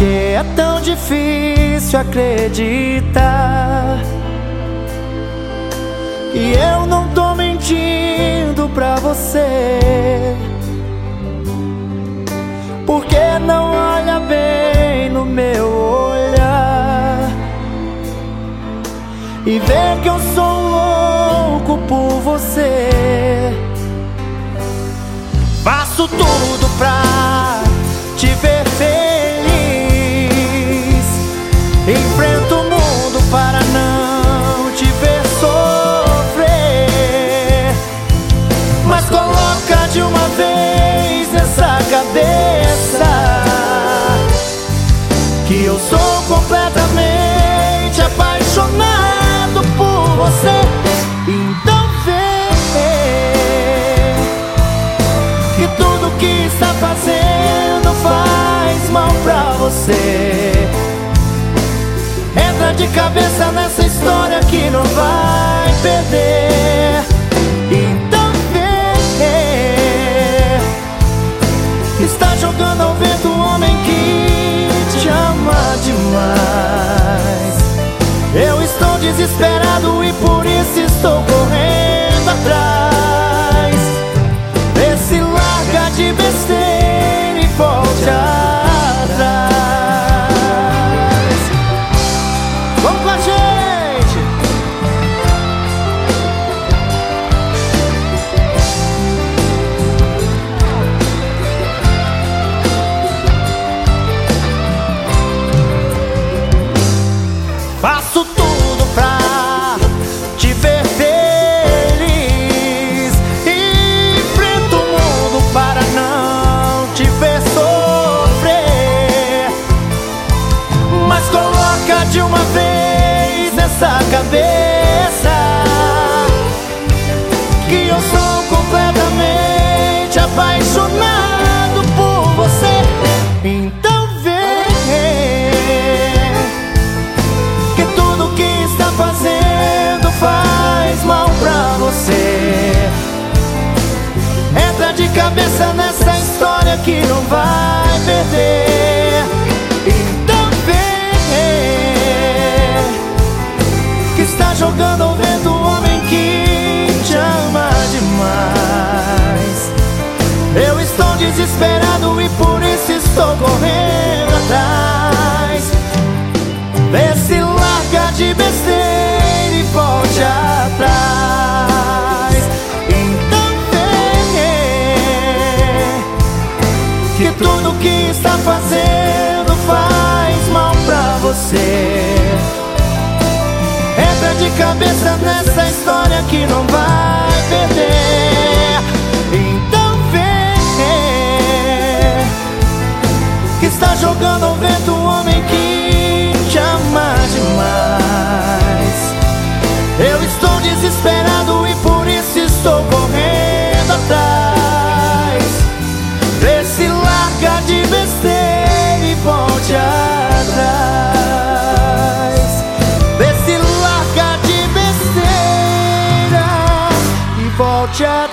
que é tão difícil acreditar que eu não tô mentindo pra você? Por que não olha bem no meu olhar e vê que eu sou louco por você? Faço tudo pra te ver feliz, enfrento o mundo para não te ver sofrer, mas coloca de uma vez nessa cabeça que eu sou completamente apaixonado por você. Então vê que tudo que está fazendo faz mal pra você. Entra de cabeça nessa história que não vai perder. Então vê, está jogando ao vento um homem que te ama demais. Eu estou desesperado e por isso estou correndo atrás. Vê se larga de besteira e volte atrás. Vamos com a gente! Faço tudo pra te ver feliz, enfrento o mundo para não te ver sofrer, mas coloca de uma vez nessa cabeça que eu sou completamente apaixonado por você. Então vê que tudo que está fazendo faz mal pra você. Entra de cabeça nessa história que não vai perder. Então vê que está jogando ao vento um homem que te ama demais. Eu estou desesperado e por isso estou correndo atrás. Vê se larga de besteira e volte atrás. Então vê que tudo que está fazendo faz mal pra você. Entra de cabeça nessa história que não vai perder. Então vê que está jogando ao vento um homem que te ama demais. Eu estou desesperado e por isso estou correndo atrás. Vê se larga de besteira e volte atrás. Vê se larga de besteira e volte atrás.